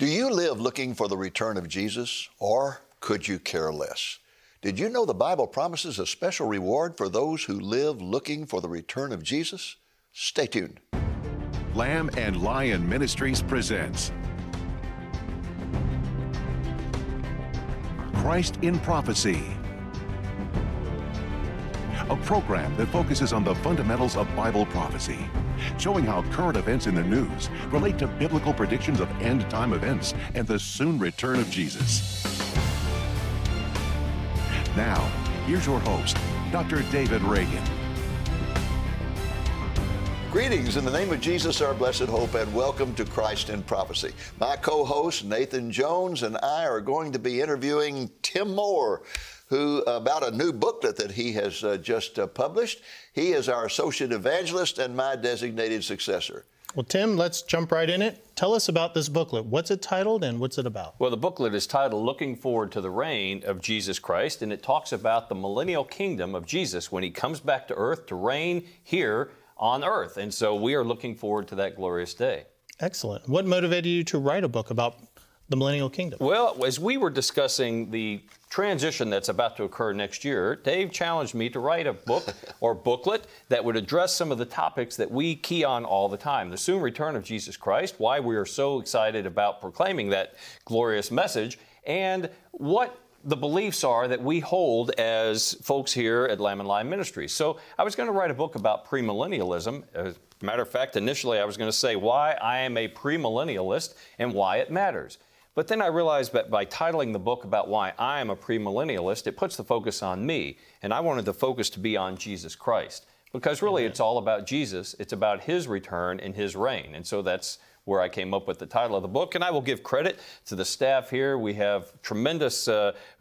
you live looking for the return of Jesus, or could you care less? Did you know the Bible promises a special reward for those who live looking for the return of Jesus? Stay tuned. Lamb and Lion Ministries presents Christ in Prophecy, a program that focuses on the fundamentals of Bible prophecy, showing how current events in the news relate to biblical predictions of end-time events and the soon return of Jesus. Now, here's your host, Dr. David Reagan. Greetings in the name of Jesus, our blessed hope, and welcome to Christ in Prophecy. My co-host, Nathan Jones, and I are going to be interviewing Tim Moore, who about a new booklet that he has just published. He is our associate evangelist and my designated successor. Well, Tim, let's jump right in it. Tell us about this booklet. What's it titled and what's it about? Well, the booklet is titled Looking Forward to the Reign of Jesus Christ, and it talks about the millennial kingdom of Jesus when he comes back to earth to reign here on earth. And so we are looking forward to that glorious day. Excellent. What motivated you to write a book about the millennial kingdom? Well, as we were discussing the transition that's about to occur next year, Dave challenged me to write a book or booklet that would address some of the topics that we key on all the time. The soon return of Jesus Christ, why we are so excited about proclaiming that glorious message, and what the beliefs are that we hold as folks here at Lamb and Lion Ministries. So I was going to write a book about premillennialism. As a matter of fact, initially I was going to say why I am a premillennialist and why it matters. But then I realized that by titling the book about why I am a premillennialist, it puts the focus on me. And I wanted the focus to be on Jesus Christ. Because really it's all about Jesus. It's about his return and his reign. And so that's where I came up with the title of the book. And I will give credit to the staff here. We have tremendous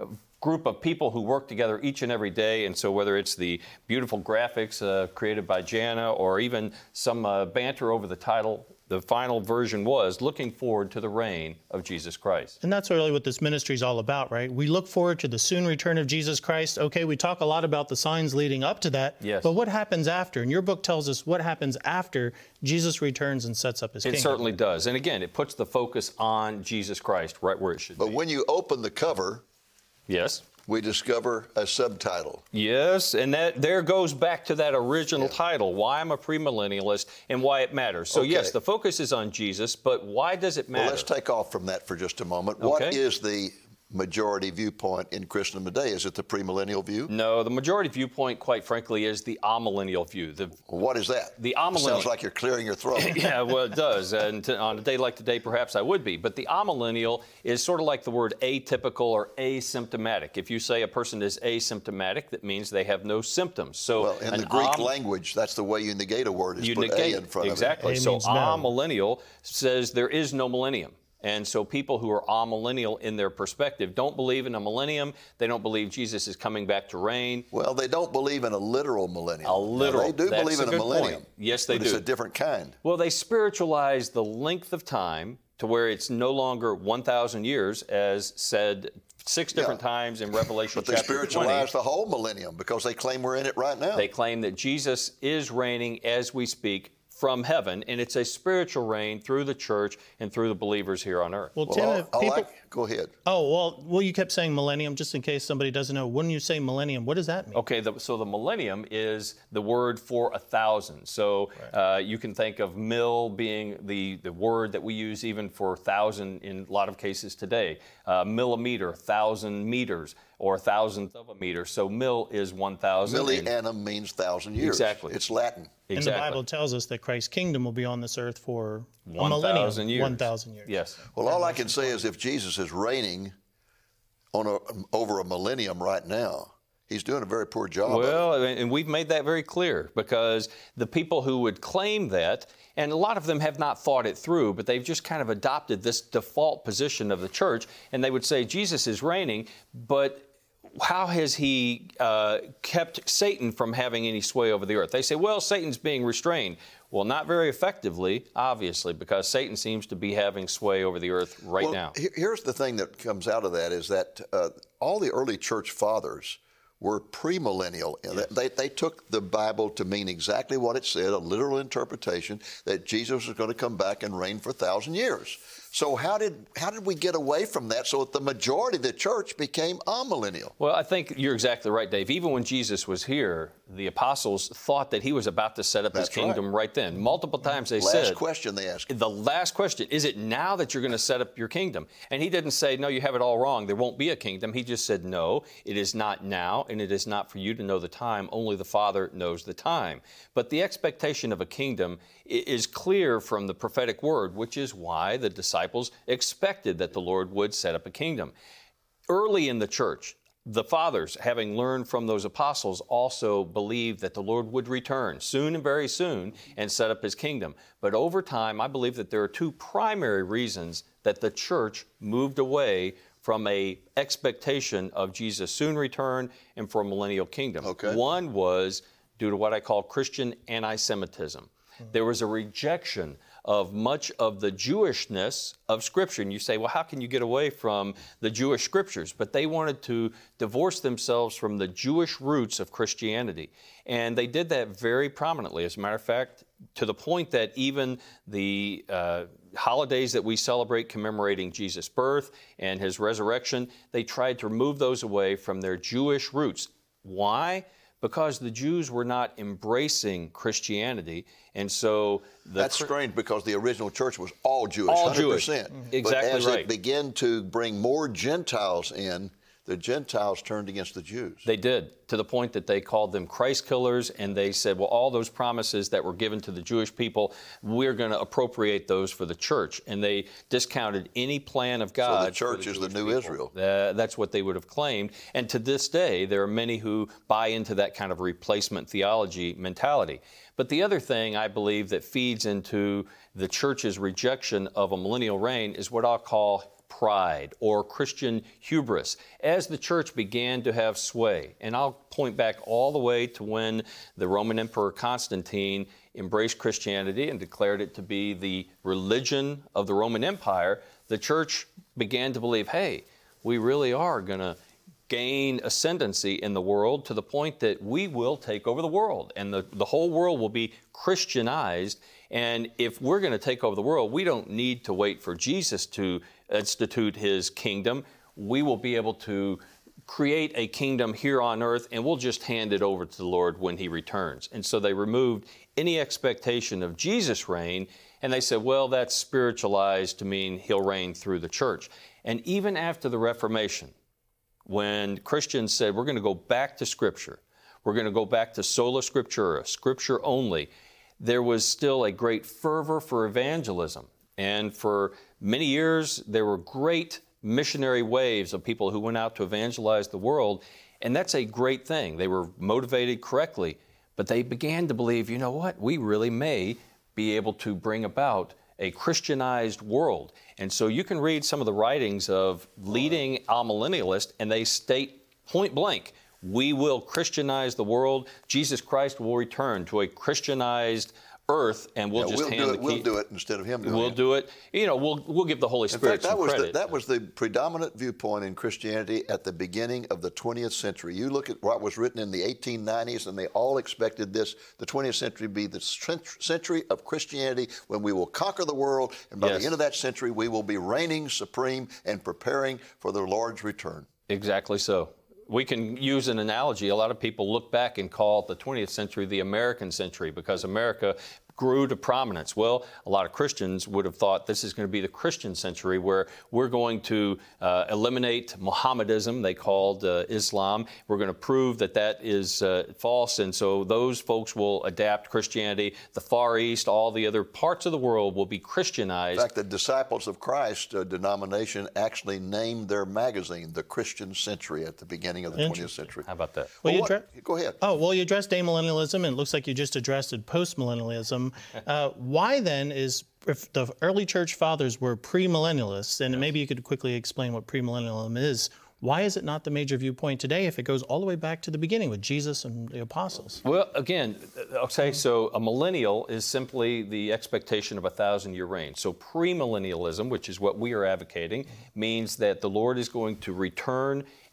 group of people who work together each and every day. And so whether it's the beautiful graphics created by Jana or even some banter over the title, the final version was Looking Forward to the Reign of Jesus Christ. And that's really what this ministry is all about, right? We look forward to the soon return of Jesus Christ. Okay, we talk a lot about the signs leading up to that, yes. But what happens after? And your book tells us what happens after Jesus returns and sets up his kingdom. It certainly does. And again, it puts the focus on Jesus Christ right where it should be. But when you open the cover, yes, we discover a subtitle. Yes, and that there goes back to that original title, Why I'm a Premillennialist and Why It Matters. So yes, the focus is on Jesus, but why does it matter? Well, let's take off from that for just a moment. Okay. What is the majority viewpoint in Christendom today? Is it the premillennial view? No, the majority viewpoint, quite frankly, is the amillennial view. What is that? The amillennial. Sounds like you're clearing your throat. Yeah, well, it does. And on a day like today, perhaps I would be. But the amillennial is sort of like the word atypical or asymptomatic. If you say a person is asymptomatic, that means they have no symptoms. So, well, in the Greek language, that's the way you negate a word, is put a in front exactly. of it. So amillennial says there is no millennium. And so people who are amillennial in their perspective don't believe in a millennium. They don't believe Jesus is coming back to reign. Well, they don't believe in a literal millennium. A literal. Now, they do believe in a millennium. Point. Yes, they do. It's a different kind. Well, they spiritualize the length of time to where it's no longer 1,000 years, as said 6 different times in Revelation chapter 20. But they spiritualize the whole millennium because they claim we're in it right now. They claim that Jesus is reigning as we speak from heaven, and it's a spiritual reign through the church and through the believers here on earth. Well, Tim, go ahead. Oh, well, you kept saying millennium, just in case somebody doesn't know. When you say millennium, what does that mean? Okay, so the millennium is the word for 1,000. So you can think of mil being the word that we use even for 1,000 in a lot of cases today. Millimeter, 1,000 meters, or 1,000th of a meter. So mil is 1,000. Millennium means 1,000 years. Exactly. It's Latin. And the Bible tells us that Christ's kingdom will be on this earth for 1,000 years. 1,000 years. Yes. Well, all I can say is if Jesus is reigning over a millennium right now, he's doing a very poor job. Well, and we've made that very clear because the people who would claim that, and a lot of them have not thought it through, but they've just kind of adopted this default position of the church, and they would say Jesus is reigning, but how has he kept Satan from having any sway over the earth? They say, well, Satan's being restrained. Well, not very effectively, obviously, because Satan seems to be having sway over the earth right now. Here's the thing that comes out of that is that all the early church fathers were premillennial. Yes. They took the Bible to mean exactly what it said, a literal interpretation that Jesus was going to come back and reign for 1,000 years. So how did we get away from that so that the majority of the church became amillennial? Well, I think you're exactly right, Dave. Even when Jesus was here, the apostles thought that he was about to set up his kingdom right then. Multiple times they said. Last question they asked. The last question, is it now that you're going to set up your kingdom? And he didn't say, no, you have it all wrong. There won't be a kingdom. He just said, no, it is not now, and it is not for you to know the time. Only the Father knows the time. But the expectation of a kingdom is clear from the prophetic word, which is why the disciples expected that the Lord would set up a kingdom. Early in the church, the fathers, having learned from those apostles, also believed that the Lord would return soon and very soon and set up his kingdom. But over time, I believe that there are two primary reasons that the church moved away from a expectation of Jesus' soon return and for a millennial kingdom. Okay. One was due to what I call Christian anti-Semitism. There was a rejection of much of the Jewishness of Scripture. And you say, well, how can you get away from the Jewish Scriptures? But they wanted to divorce themselves from the Jewish roots of Christianity. And they did that very prominently. As a matter of fact, to the point that even the holidays that we celebrate commemorating Jesus' birth and his resurrection, they tried to remove those away from their Jewish roots. Why? Because the Jews were not embracing Christianity, and so that's strange because the original church was all Jewish, all 100%. Jewish. Exactly but as right. it began to bring more Gentiles in, the Gentiles turned against the Jews. They did, to the point that they called them Christ killers, and they said, well, all those promises that were given to the Jewish people, we're going to appropriate those for the church. And they discounted any plan of God. So the church is the new Israel. That's what they would have claimed. And to this day, there are many who buy into that kind of replacement theology mentality. But the other thing I believe that feeds into the church's rejection of a millennial reign is what I'll call pride or Christian hubris. As the church began to have sway, and I'll point back all the way to when the Roman Emperor Constantine embraced Christianity and declared it to be the religion of the Roman Empire, the church began to believe, hey, we really are going to gain ascendancy in the world to the point that we will take over the world and the whole world will be Christianized. And if we're going to take over the world, we don't need to wait for Jesus to institute his kingdom. We will be able to create a kingdom here on earth, and we'll just hand it over to the Lord when he returns. And so they removed any expectation of Jesus' reign, and they said, well, that's spiritualized to mean he'll reign through the church. And even after the Reformation, when Christians said, we're going to go back to Scripture, we're going to go back to sola scriptura, Scripture only, there was still a great fervor for evangelism. And for many years, there were great missionary waves of people who went out to evangelize the world. And that's a great thing. They were motivated correctly. But they began to believe, you know what, we really may be able to bring about a Christianized world. And so you can read some of the writings of leading amillennialists, and they state point blank, we will Christianize the world. Jesus Christ will return to a Christianized earth, and we'll just hand the key. We'll do it instead of him doing it. We'll do it. You know, we'll give the Holy Spirit some credit. That was the predominant viewpoint in Christianity at the beginning of the 20th century. You look at what was written in the 1890s, and they all expected the 20th century to be the century of Christianity when we will conquer the world, and by the end of that century, we will be reigning supreme and preparing for the Lord's return. Exactly so. We can use an analogy. A lot of people look back and call the 20th century the American century because America grew to prominence. Well, a lot of Christians would have thought this is going to be the Christian century where we're going to eliminate Mohammedism, they called Islam. We're going to prove that that is false, and so those folks will adapt Christianity. The Far East, all the other parts of the world will be Christianized. In fact, the Disciples of Christ denomination actually named their magazine the Christian Century at the beginning of the 20th century. How about that? Go ahead. Oh, well, you addressed amillennialism, and it looks like you just addressed postmillennialism. Why then is, if the early church fathers were premillennialists, and maybe you could quickly explain what premillennialism is, why is it not the major viewpoint today if it goes all the way back to the beginning with Jesus and the apostles? Well, again, okay, so a millennial is simply the expectation of a 1,000-year reign. So premillennialism, which is what we are advocating, means that the Lord is going to return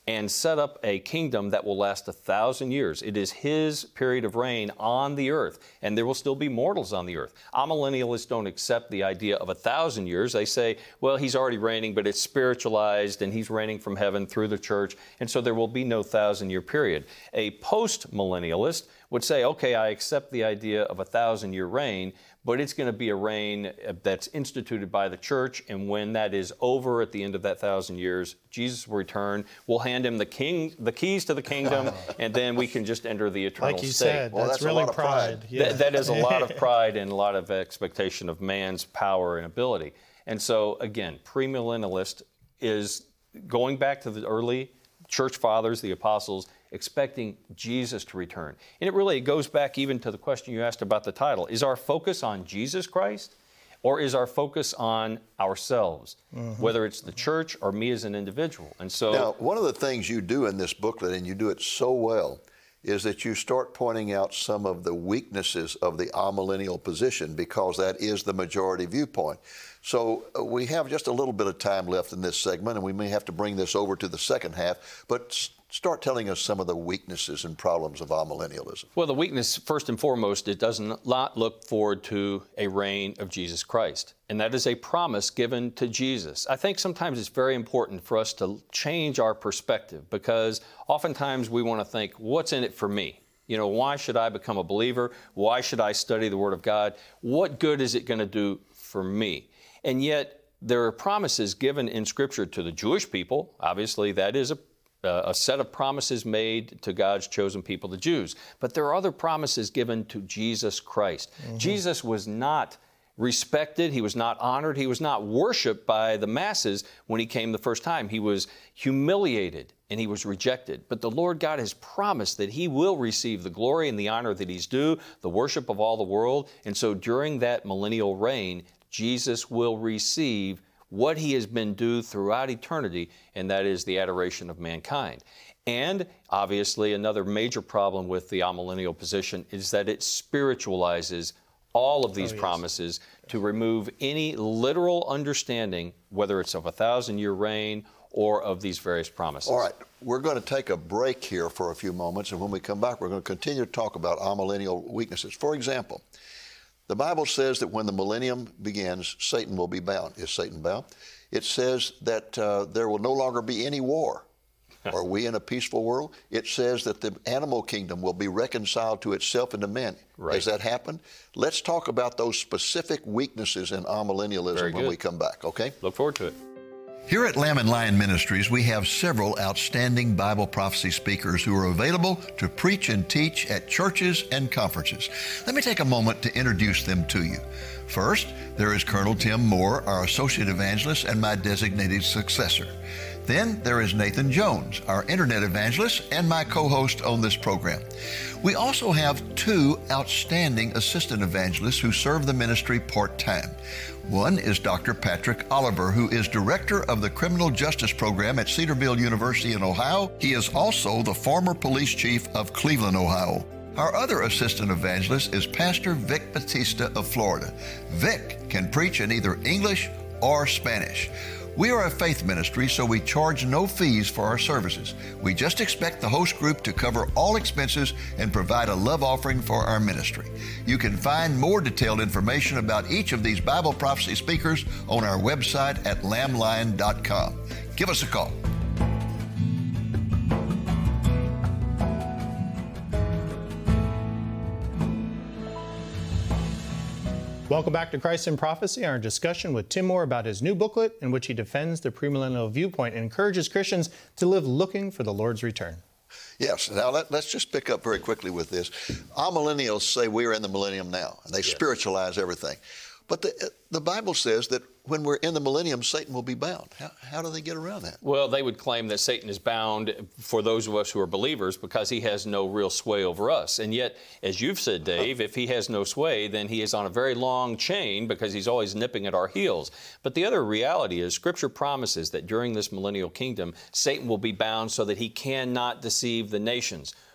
and set up a kingdom that will last 1,000 years. It is his period of reign on the earth, and there will still be mortals on the earth. Amillennialists don't accept the idea of 1,000 years. They say, well, he's already reigning, but it's spiritualized, and he's reigning from heaven through the church, and so there will be no 1,000-year period. A post-millennialist would say, okay, I accept the idea of 1,000-year reign, but it's going to be a reign that's instituted by the church, and when that is over at the end of that 1,000 years, Jesus will return. We'll hand him the keys to the kingdom, and then we can just enter the eternal like you state. said, Well, that's that's a really lot of pride. pride. Yeah. That is a lot of pride and a lot of expectation of man's power and ability. And so, again, premillennialist is going back to the early church fathers, the apostles, expecting Jesus to return. And it really goes back even to the question you asked about the title. Is our focus on Jesus Christ, or is our focus on ourselves, whether it's the church or me as an individual? And so, Now, one of the things you do in this booklet, and you do it so well, is that you start pointing out some of the weaknesses of the amillennial position, because that is the majority viewpoint. So we have just a little bit of time left in this segment, and we may have to bring this over to the second half, but start telling us some of the weaknesses and problems of amillennialism. well, the weakness, first and foremost, it does not look forward to a reign of Jesus Christ. And that is a promise given to Jesus. I think sometimes it's very important for us to change our perspective, because oftentimes we want to think, what's in it for me? You know, why should I become a believer? Why should I study the Word of God? What good is it going to do for me? And yet, there are promises given in Scripture to the Jewish people. Obviously, that is a set of promises made to God's chosen people, the Jews. But there are other promises given to Jesus Christ. Jesus was not respected, he was not honored, he was not worshiped by the masses when he came the first time. He was humiliated and he was rejected. But the Lord God has promised that he will receive the glory and the honor that he's due, the worship of all the world. And so during that millennial reign, Jesus will receive what he has been due throughout eternity, and that is the adoration of mankind. And obviously, another major problem with the amillennial position is that it spiritualizes all of these promises to remove any literal understanding, whether it's of a 1,000-year reign or of these various promises. All right, we're going to take a break here for a few moments, and when we come back, we're going to continue to talk about amillennial weaknesses. For example, the Bible says that when the millennium begins, Satan will be bound. Is Satan bound? It says that there will no longer be any war. Are we in a peaceful world? It says that the animal kingdom will be reconciled to itself and to men. Right. Has that happened? Let's talk about those specific weaknesses in amillennialism when we come back, okay? Look forward to it. Here at Lamb and Lion Ministries, we have several outstanding Bible prophecy speakers who are available to preach and teach at churches and conferences. Let me take a moment to introduce them to you. First, there is Colonel Tim Moore, our Associate Evangelist and my designated successor. Then there is Nathan Jones, our Internet Evangelist and my co-host on this program. We also have two outstanding Assistant Evangelists who serve the ministry part-time. One is Dr. Patrick Oliver, who is Director of the Criminal Justice Program at Cedarville University in Ohio. He is also the former Police Chief of Cleveland, Ohio. Our other Assistant Evangelist is Pastor Vic Batista of Florida. Vic can preach in either English or Spanish. We are a faith ministry, so we charge no fees for our services. We just expect the host group to cover all expenses and provide a love offering for our ministry. You can find more detailed information about each of these Bible prophecy speakers on our website at lamblion.com. Give us a call. Welcome back to Christ in Prophecy, our discussion with Tim Moore about his new booklet in which he defends the premillennial viewpoint and encourages Christians to live looking for the Lord's return. Yes. Now, let's just pick up very quickly with this. Amillennials say we are in the millennium now, and they spiritualize everything. But the Bible says that when we're in the millennium, Satan will be bound. How do they get around that? Well, they would claim that Satan is bound for those of us who are believers because he has no real sway over us. And yet, as you've said, Dave, if he has no sway, then he is on a very long chain because he's always nipping at our heels. But the other reality is Scripture promises that during this millennial kingdom, Satan will be bound so that he cannot deceive the nations.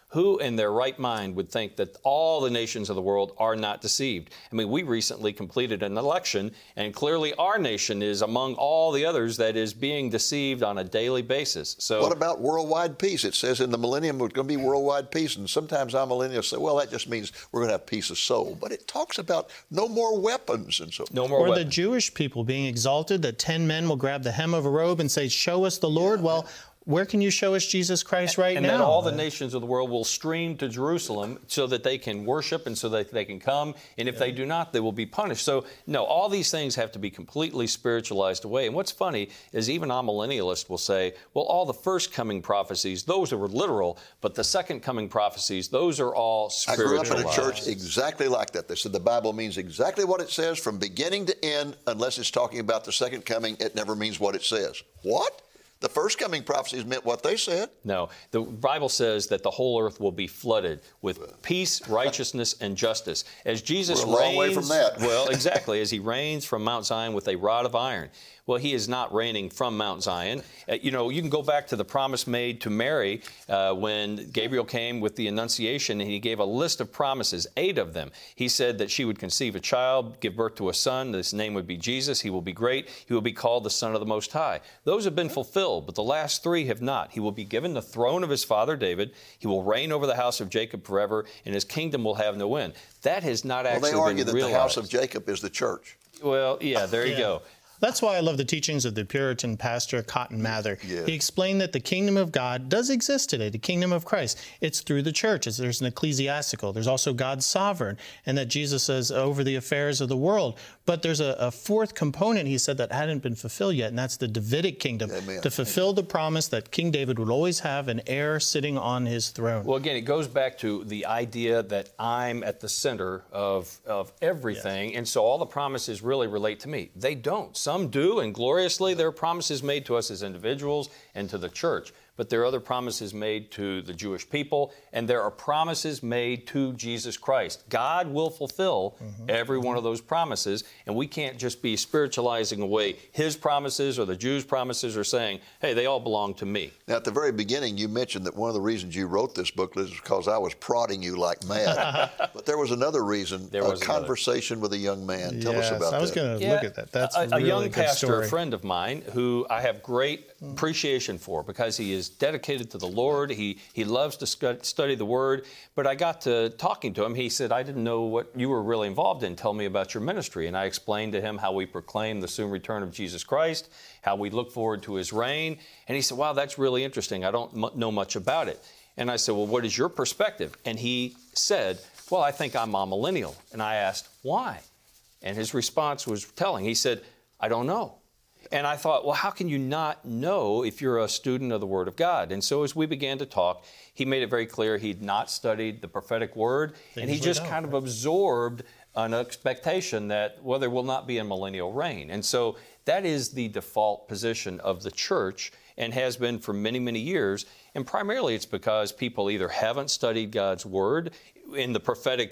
Who in their right mind would think that all the nations of the world are not deceived? I mean, we recently completed an election, and clearly our nation is among all the others that is being deceived on a daily basis. So, what about worldwide peace? It says in the millennium there's going to be worldwide peace, and sometimes our millennials say, well, that just means we're going to have peace of soul. But it talks about no more weapons and so forth. no more Or weapons. the Jewish people being exalted, that 10 men will grab the hem of a robe and say, show us the Lord. Well, where can you show us Jesus Christ right and now? that all the nations of the world will stream to Jerusalem so that they can worship and so that they can come. And if they do not, they will be punished. So, no, all these things have to be completely spiritualized away. And what's funny is even amillennialists will say, well, all the first coming prophecies, those are literal, but the second coming prophecies, those are all I grew spiritualized. up in a church exactly like that. They said the Bible means exactly what it says from beginning to end, unless it's talking about the second coming. It never means what it says. What? The first coming prophecies meant what they said. No, the Bible says that the whole earth will be flooded with peace, righteousness, and justice. As Jesus We're a long way from that. Well, exactly, as he reigns from Mount Zion with a rod of iron. Well, he is not reigning from Mount Zion. You know, you can go back to the promise made to Mary when Gabriel came with the Annunciation, and he gave a list of promises, 8 of them. He said that she would conceive a child, give birth to a son. This name would be Jesus. He will be great. He will be called the Son of the Most High. Those have been fulfilled, but the last 3 have not. He will be given the throne of his father David. He will reign over the house of Jacob forever, and his kingdom will have no end. That has not actually Well, they argue been that realized. the house of Jacob is the church. Well, yeah, there you go. That's why I love the teachings of the Puritan pastor Cotton Mather. Yes. He explained that the kingdom of God does exist today, the kingdom of Christ. It's through the church. There's an ecclesiastical. There's also God's sovereign, and that Jesus is over the affairs of the world. But there's a fourth component, he said, that hadn't been fulfilled yet, and that's the Davidic kingdom. Amen. To fulfill the promise that King David would always have an heir sitting on his throne. Well, again, it goes back to the idea that I'm at the center of everything, and so all the promises really relate to me. They don't. Some do, and gloriously there are promises made to us as individuals and to the church. But there are other promises made to the Jewish people, and there are promises made to Jesus Christ. God will fulfill every one of those promises, and we can't just be spiritualizing away His promises or the Jews' promises or saying, hey, they all belong to me. Now, at the very beginning, you mentioned that one of the reasons you wrote this booklet is because I was prodding you like mad. But there was another reason, There was another. Conversation with a young man. Tell us about that. I was going to look at that. That's a really young good pastor, story. a friend of mine, who I have great appreciation for because he is dedicated to the Lord. He loves to study the Word. But I got to talking to him. He said, I didn't know what you were really involved in. Tell me about your ministry. And I explained to him how we proclaim the soon return of Jesus Christ, how we look forward to His reign. And he said, wow, that's really interesting. I don't know much about it. And I said, well, what is your perspective? And he said, well, I think I'm amillennial. And I asked, why? And his response was telling. He said, I don't know. And I thought, well, how can you not know if you're a student of the Word of God? And so as we began to talk, he made it very clear he'd not studied the prophetic word, and he just kind of absorbed an expectation that, well, there will not be a millennial reign. And so that is the default position of the church and has been for many, many years. And primarily it's because people either haven't studied God's Word in the prophetic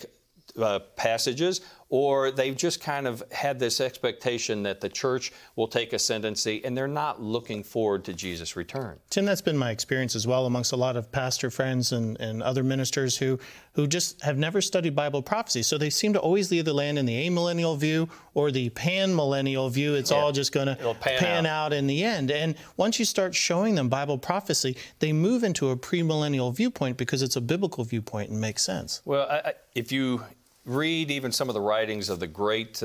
passages, or they've just kind of had this expectation that the church will take ascendancy, and they're not looking forward to Jesus' return. Tim, that's been my experience as well amongst a lot of pastor friends and other ministers who just have never studied Bible prophecy. So they seem to always either land in the amillennial view or the pan-millennial view. It's all just going to pan out in the end. And once you start showing them Bible prophecy, they move into a premillennial viewpoint because it's a biblical viewpoint and makes sense. Well, if you read even some of the writings of the great,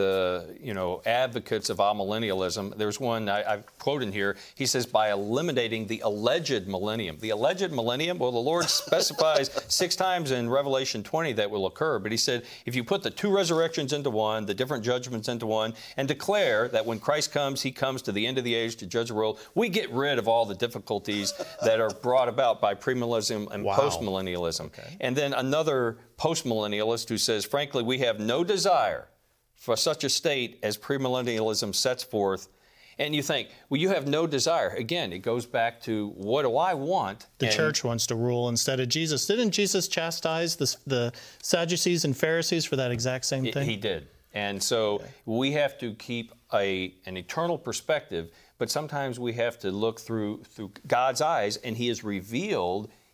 advocates of amillennialism. There's one I've quoted here. He says, by eliminating the alleged millennium. The alleged millennium, well, the Lord specifies 6 times in Revelation 20 that will occur. But he said, if you put the 2 resurrections into one, the different judgments into one, and declare that when Christ comes, He comes to the end of the age to judge the world, we get rid of all the difficulties that are brought about by premillennialism and postmillennialism. Okay. And then another postmillennialist who says, frankly, we have no desire for such a state as premillennialism sets forth. And you think, well, you have no desire. Again, it goes back to, what do I want? The church wants to rule instead of Jesus. Didn't Jesus chastise the Sadducees and Pharisees for that exact same thing? He did. And so we have to keep an eternal perspective, but sometimes we have to look through God's eyes, and He has revealed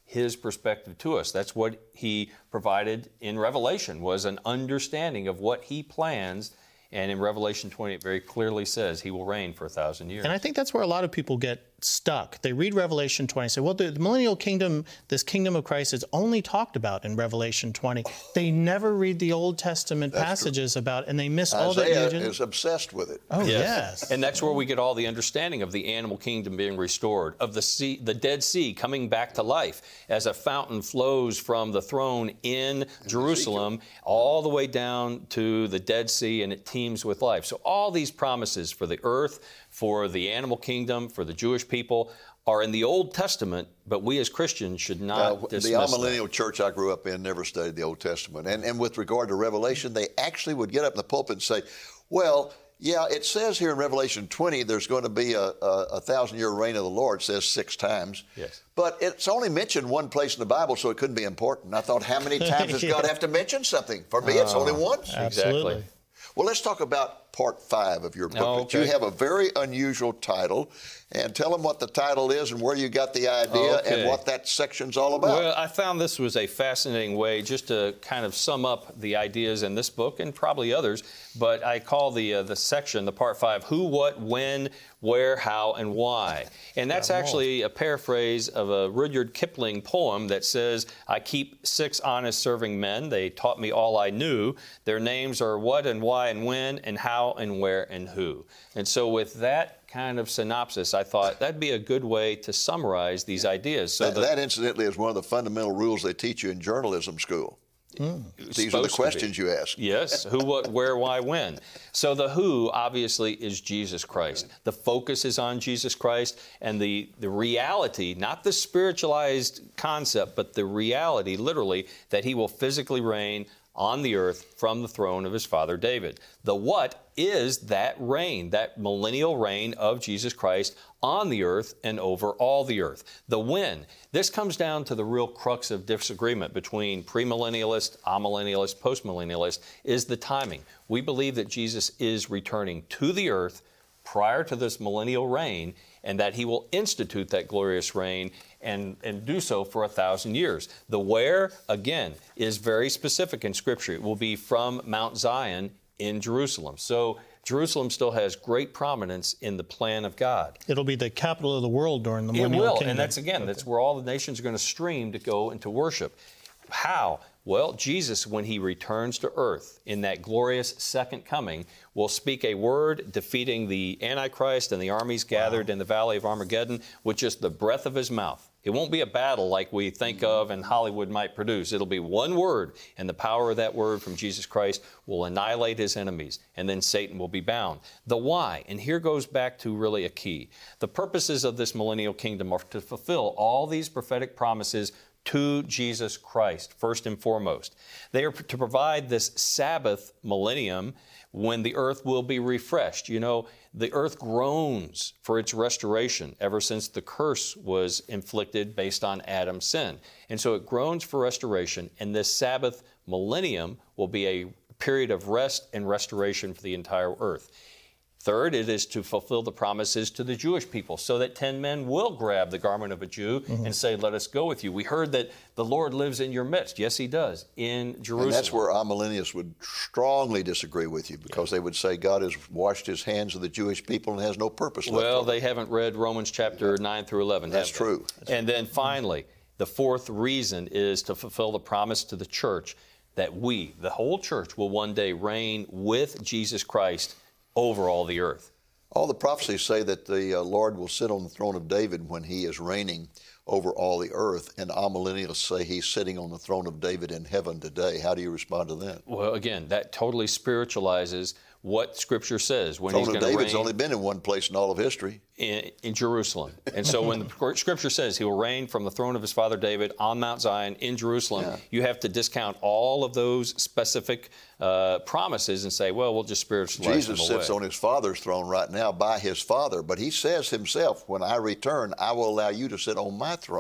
his perspective to us. That's what he provided in Revelation, was an understanding of what he plans. And in Revelation 20, it very clearly says he will reign for 1,000 years. And I think that's where a lot of people get stuck. They read Revelation 20 and say, well, the millennial kingdom, this kingdom of Christ is only talked about in Revelation 20. They never read the Old Testament passages about it, and they miss all that. Isaiah is obsessed with it. Oh, yes. And that's where we get all the understanding of the animal kingdom being restored, of the sea, the Dead Sea coming back to life as a fountain flows from the throne in Jerusalem all the way down to the Dead Sea, and it teems with life. So all these promises for the earth, for the animal kingdom, for the Jewish people, are in the Old Testament, but we as Christians should not dismiss the amillennial church I grew up in never studied the Old Testament. And with regard to Revelation, they actually would get up in the pulpit and say, well, yeah, it says here in Revelation 20 there's going to be a 1,000-year reign of the Lord, it says 6 times. Yes. But it's only mentioned one place in the Bible, so it couldn't be important. I thought, how many times does God have to mention something? For me, it's only once. Absolutely. Exactly. Well, let's talk about part 5 of your booklet. Okay. You have a very unusual title, and tell them what the title is and where you got the idea and what that section's all about. Well, I found this was a fascinating way just to kind of sum up the ideas in this book and probably others, but I call the section, the part 5, who, what, when, where, how, and why. And that's actually a paraphrase of a Rudyard Kipling poem that says, I keep 6 honest serving men. They taught me all I knew. Their names are what and why and when and how and where and who. And so with that kind of synopsis, I thought that'd be a good way to summarize these ideas. So that incidentally is one of the fundamental rules they teach you in journalism school. These are the questions you ask. Yes, who, what, where, why, when. So the who, obviously, is Jesus Christ. The focus is on Jesus Christ, and the reality, not the spiritualized concept, but the reality, literally, that he will physically reign on the earth from the throne of his father David. The what is that reign, that millennial reign of Jesus Christ on the earth and over all the earth. The when, this comes down to the real crux of disagreement between premillennialist, amillennialist, postmillennialist, is the timing. We believe that Jesus is returning to the earth prior to this millennial reign, and that he will institute that glorious reign and do so for 1,000 years. The where, again, is very specific in Scripture. It will be from Mount Zion in Jerusalem. So Jerusalem still has great prominence in the plan of God. It'll be the capital of the world during the millennial kingdom. And that's where all the nations are going to stream to go and to worship. How? Well, Jesus, when he returns to earth in that glorious second coming, will speak a word defeating the Antichrist and the armies gathered in the Valley of Armageddon with just the breath of his mouth. It won't be a battle like we think of and Hollywood might produce. It'll be one word, and the power of that word from Jesus Christ will annihilate his enemies, and then Satan will be bound. The why, and here goes back to really a key. The purposes of this millennial kingdom are to fulfill all these prophetic promises to Jesus Christ, first and foremost. They are to provide this Sabbath millennium when the earth will be refreshed. You know, the earth groans for its restoration ever since the curse was inflicted based on Adam's sin. And so it groans for restoration, and this Sabbath millennium will be a period of rest and restoration for the entire earth. Third, it is to fulfill the promises to the Jewish people so that 10 men will grab the garment of a Jew and say, let us go with you. We heard that the Lord lives in your midst. Yes, he does, in Jerusalem. And that's where amillennialists would strongly disagree with you, because they would say God has washed his hands of the Jewish people and has no purpose left. Well, they haven't read Romans chapter 9 through 11. That's true. And then finally, the fourth reason is to fulfill the promise to the church that we, the whole church, will one day reign with Jesus Christ over all the earth. All the prophecies say that the Lord will sit on the throne of David when he is reigning over all the earth, and amillennialists say he's sitting on the throne of David in heaven today. How do you respond to that? Well, again, that totally spiritualizes what Scripture says. When the he's throne going of to David's reign only been in one place in all of history. In Jerusalem. And so when the Scripture says he will reign from the throne of his father David on Mount Zion in Jerusalem, you have to discount all of those specific promises and say, well, we'll just spiritualize them away. Jesus sits on his Father's throne right now by his Father, but he says himself, when I return, I will allow you to sit on my throne.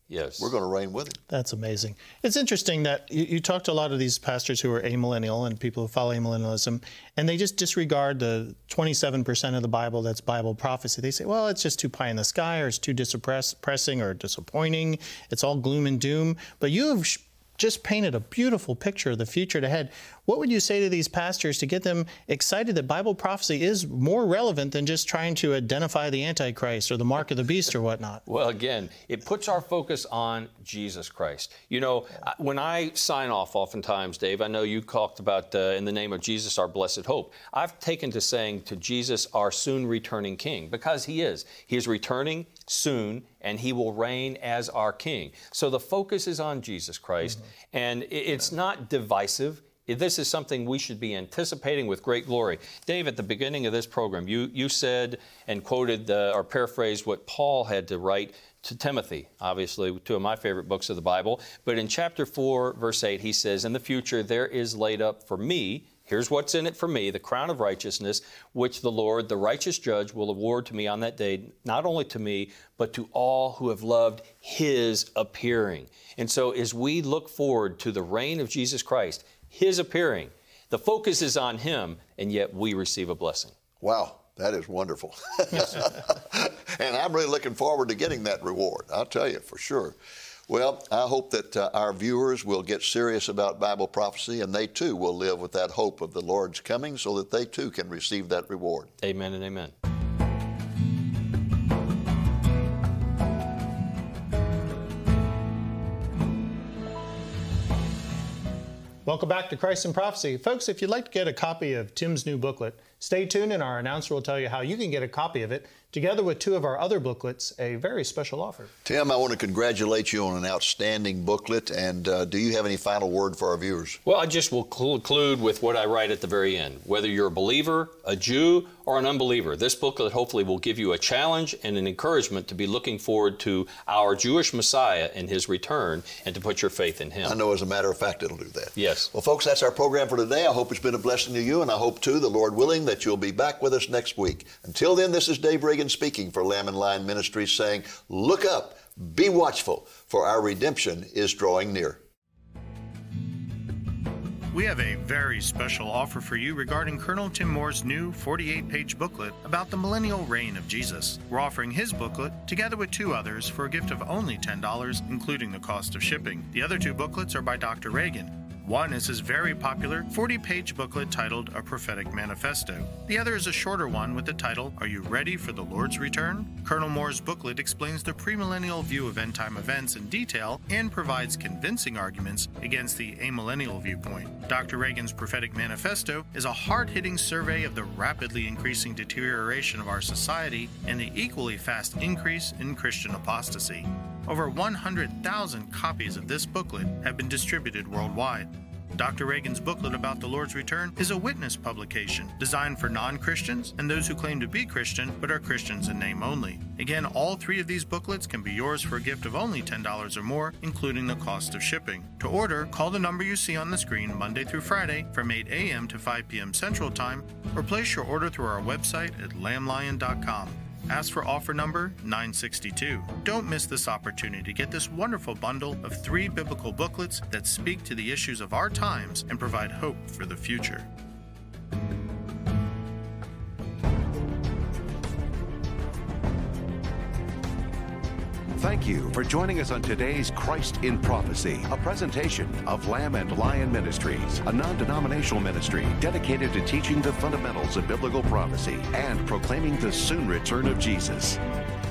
Yes. We're going to reign with him. That's amazing. It's interesting that you talk to a lot of these pastors who are amillennial and people who follow amillennialism, and they just disregard the 27% of the Bible that's Bible prophecy. They say, well, it's just too pie in the sky, or it's too depressing or disappointing. It's all gloom and doom. But you have just painted a beautiful picture of the future ahead. What would you say to these pastors to get them excited that Bible prophecy is more relevant than just trying to identify the Antichrist or the mark of the beast or whatnot? Well, again, it puts our focus on Jesus Christ. You know, when I sign off oftentimes, Dave, I know you talked about in the name of Jesus, our blessed hope. I've taken to saying to Jesus, our soon returning King, because he is. He is returning soon, and he will reign as our King. So the focus is on Jesus Christ, and it's not divisive. This is something we should be anticipating with great glory. Dave, at the beginning of this program, you said and quoted or paraphrased what Paul had to write to Timothy, obviously two of my favorite books of the Bible. But in chapter 4, verse 8, he says, in the future there is laid up for me, here's what's in it for me, the crown of righteousness, which the Lord, the righteous judge, will award to me on that day, not only to me, but to all who have loved his appearing. And so as we look forward to the reign of Jesus Christ, his appearing, the focus is on him, and yet we receive a blessing. Wow, that is wonderful. And I'm really looking forward to getting that reward, I'll tell you for sure. Well, I hope that our viewers will get serious about Bible prophecy, and they too will live with that hope of the Lord's coming so that they too can receive that reward. Amen and amen. Welcome back to Christ in Prophecy. Folks, if you'd like to get a copy of Tim's new booklet, stay tuned and our announcer will tell you how you can get a copy of it, together with two of our other booklets, a very special offer. Tim, I want to congratulate you on an outstanding booklet, and do you have any final word for our viewers? Well, I just will conclude with what I write at the very end. Whether you're a believer, a Jew, or an unbeliever, this booklet hopefully will give you a challenge and an encouragement to be looking forward to our Jewish Messiah and his return, and to put your faith in him. I know, as a matter of fact, it'll do that. Yes. Well, folks, that's our program for today. I hope it's been a blessing to you, and I hope, too, the Lord willing, that you'll be back with us next week. Until then, this is Dave Reagan speaking for Lamb and Lion Ministries, saying, look up, be watchful, for our redemption is drawing near. We have a very special offer for you regarding Colonel Tim Moore's new 48-page booklet about the millennial reign of Jesus. We're offering his booklet together with two others for a gift of only $10, including the cost of shipping. The other two booklets are by Dr. Reagan. One is his very popular 40-page booklet titled A Prophetic Manifesto. The other is a shorter one with the title, Are You Ready for the Lord's Return? Colonel Moore's booklet explains the premillennial view of end-time events in detail and provides convincing arguments against the amillennial viewpoint. Dr. Reagan's Prophetic Manifesto is a hard-hitting survey of the rapidly increasing deterioration of our society and the equally fast increase in Christian apostasy. Over 100,000 copies of this booklet have been distributed worldwide. Dr. Reagan's booklet about the Lord's return is a witness publication designed for non-Christians and those who claim to be Christian but are Christians in name only. Again, all three of these booklets can be yours for a gift of only $10 or more, including the cost of shipping. To order, call the number you see on the screen Monday through Friday from 8 a.m. to 5 p.m. Central Time, or place your order through our website at lamblion.com. Ask for offer number 962. Don't miss this opportunity to get this wonderful bundle of 3 biblical booklets that speak to the issues of our times and provide hope for the future. Thank you for joining us on today's Christ in Prophecy, a presentation of Lamb and Lion Ministries, a non-denominational ministry dedicated to teaching the fundamentals of biblical prophecy and proclaiming the soon return of Jesus.